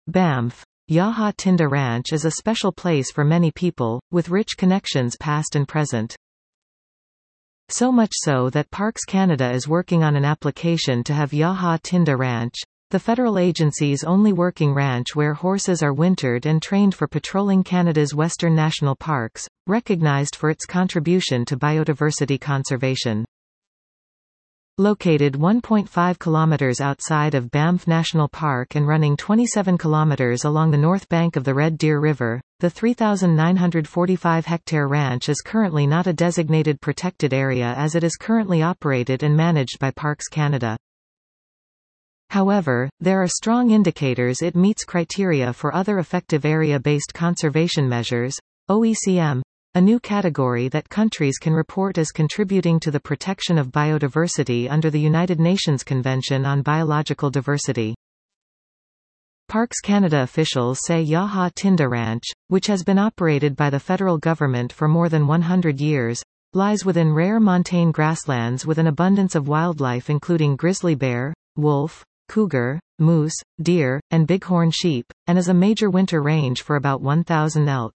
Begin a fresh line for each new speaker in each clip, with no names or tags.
Banff. Yaha Tinda Ranch is a special place for many people, with rich connections past and present. So much so that Parks Canada is working on an application to have Yaha Tinda Ranch, the federal agency's only working ranch where horses are wintered and trained for patrolling Canada's Western National Parks, recognized for its contribution to biodiversity conservation. Located 1.5 kilometers outside of Banff National Park and running 27 kilometers along the north bank of the Red Deer River, the 3,945-hectare ranch is currently not a designated protected area as it is currently operated and managed by Parks Canada. However, there are strong indicators it meets criteria for other effective area-based conservation measures, OECM, a new category that countries can report as contributing to the protection of biodiversity under the United Nations Convention on Biological Diversity. Parks Canada officials say Yaha Tinda Ranch, which has been operated by the federal government for more than 100 years, lies within rare montane grasslands with an abundance of wildlife including grizzly bear, wolf, cougar, moose, deer, and bighorn sheep, and is a major winter range for about 1,000 elk.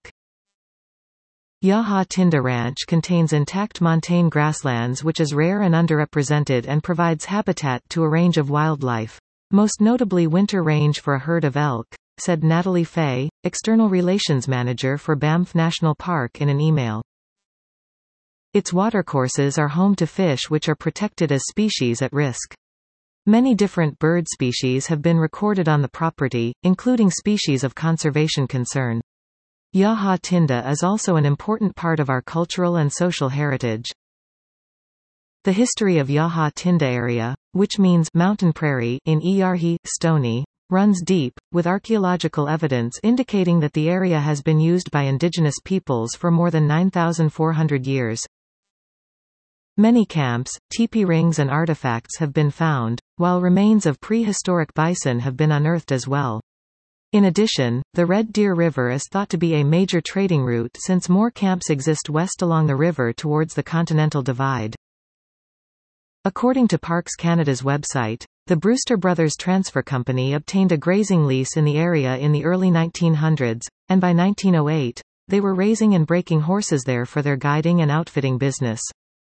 Yaha Tinda Ranch contains intact montane grasslands which is rare and underrepresented and provides habitat to a range of wildlife, most notably winter range for a herd of elk, said Natalie Fay, External Relations Manager for Banff National Park in an email. Its watercourses are home to fish which are protected as species at risk. Many different bird species have been recorded on the property, including species of conservation concern. Yaha Tinda is also an important part of our cultural and social heritage. The history of Yaha Tinda area, which means mountain prairie in Iyarhi, Stony, runs deep, with archaeological evidence indicating that the area has been used by indigenous peoples for more than 9,400 years. Many camps, teepee rings and artifacts have been found, while remains of prehistoric bison have been unearthed as well. In addition, the Red Deer River is thought to be a major trading route since more camps exist west along the river towards the Continental Divide. According to Parks Canada's website, the Brewster Brothers Transfer Company obtained a grazing lease in the area in the early 1900s, and by 1908, they were raising and breaking horses there for their guiding and outfitting business.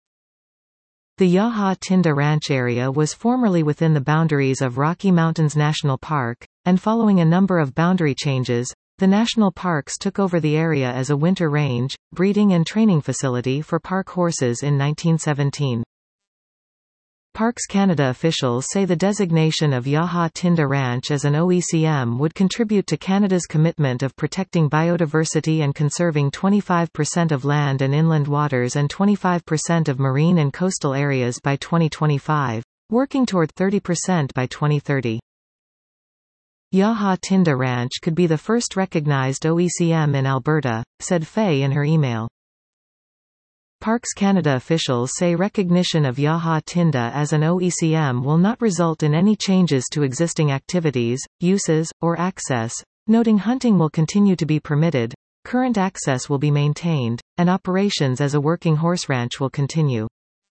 The Yaha Tinda Ranch area was formerly within the boundaries of Rocky Mountains National Park, and following a number of boundary changes, the national parks took over the area as a winter range, breeding and training facility for park horses in 1917. Parks Canada officials say the designation of Yaha Tinda Ranch as an OECM would contribute to Canada's commitment of protecting biodiversity and conserving 25% of land and inland waters and 25% of marine and coastal areas by 2025, working toward 30% by 2030. Yaha Tinda Ranch could be the first recognized OECM in Alberta, said Fay in her email. Parks Canada officials say recognition of Yaha Tinda as an OECM will not result in any changes to existing activities, uses, or access, noting hunting will continue to be permitted, current access will be maintained, and operations as a working horse ranch will continue.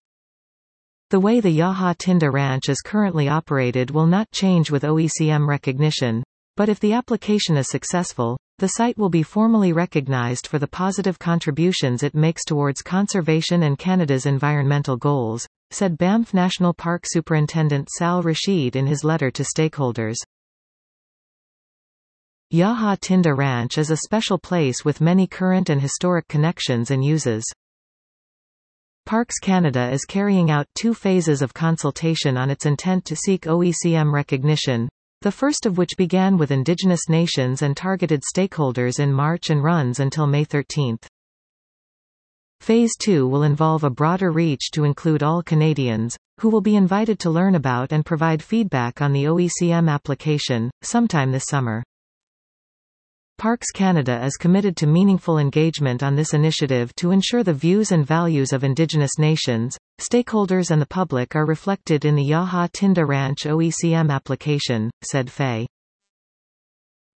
The way the Yaha Tinda Ranch is currently operated will not change with OECM recognition, but if the application is successful, the site will be formally recognized for the positive contributions it makes towards conservation and Canada's environmental goals, said Banff National Park Superintendent Sal Rashid in his letter to stakeholders. Yaha Tinda Ranch is a special place with many current and historic connections and uses. Parks Canada is carrying out 2 phases of consultation on its intent to seek OECM recognition, the first of which began with Indigenous nations and targeted stakeholders in March and runs until May 13. Phase 2 will involve a broader reach to include all Canadians, who will be invited to learn about and provide feedback on the OECM application, sometime this summer. Parks Canada is committed to meaningful engagement on this initiative to ensure the views and values of Indigenous nations, stakeholders and the public are reflected in the Yaha Tinda Ranch OECM application, said Fay.